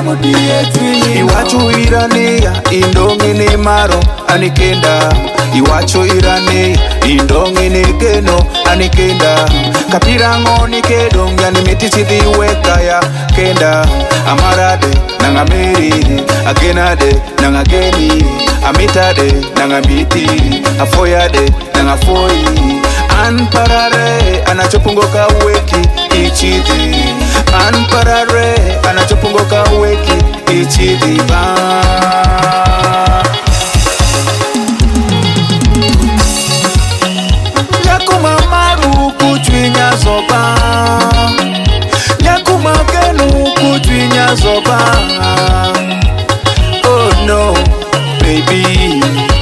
Iwacho irane indongi ni maro anikenda. Iwacho irane indongi ni geno anikenda. Kapirango ni kedong yani metiti diweka ya kenda. Amarade nangamiri agenade nangageni. Amitade nangamiti afoyade nangafoyi. Anparare anachopungoka weki ichidi. Anparare anachopungoka weki ichidi ba. Nyakuma maru kuchwinya zoba. Nyakuma genu kuchwinya zoba. Oh no, baby.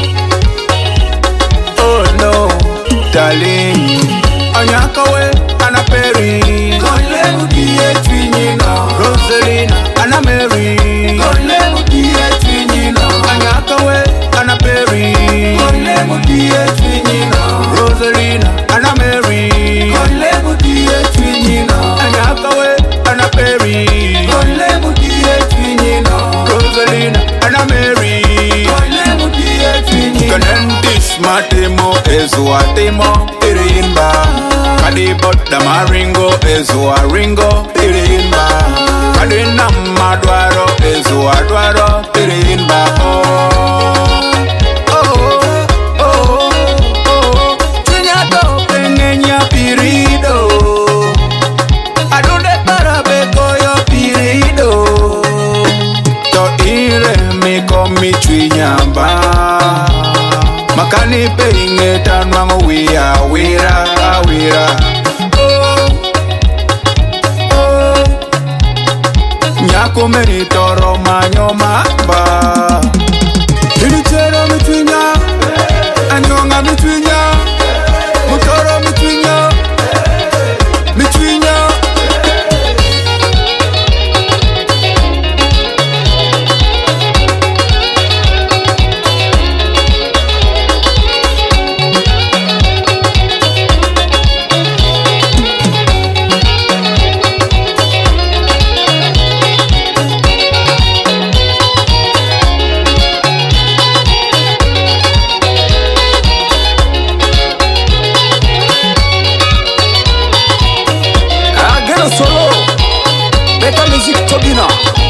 Oh no, darling. Anyakawe anaperi. Gole mudie twinyino. Rosalina anameri. Gole mudie twinyino. Anyakawe anaperi. Gole mudie twinyino. Rosalina anameri. Gole mudie twinyino. Anyakawe anaperi. Gole mudie twinyino. Rosalina anameri. Gole mudie twinyino. Kanendish matemo ezuatemo irimba. Kadibot da maringo ezuaringo irimba. Kadina madwaro ezuadwaro irimba. Tinyato pengenya pirido. Adunde parabeko yo pirido. To ire miko michwinyamba. Makani peinge tanwango wira wira. Nyako meni toro manyo maba. Nilichero mitwinya. Anyonga mitwinya. Mutoro mitwinya. Mitwinya. Solo, better music Tobina.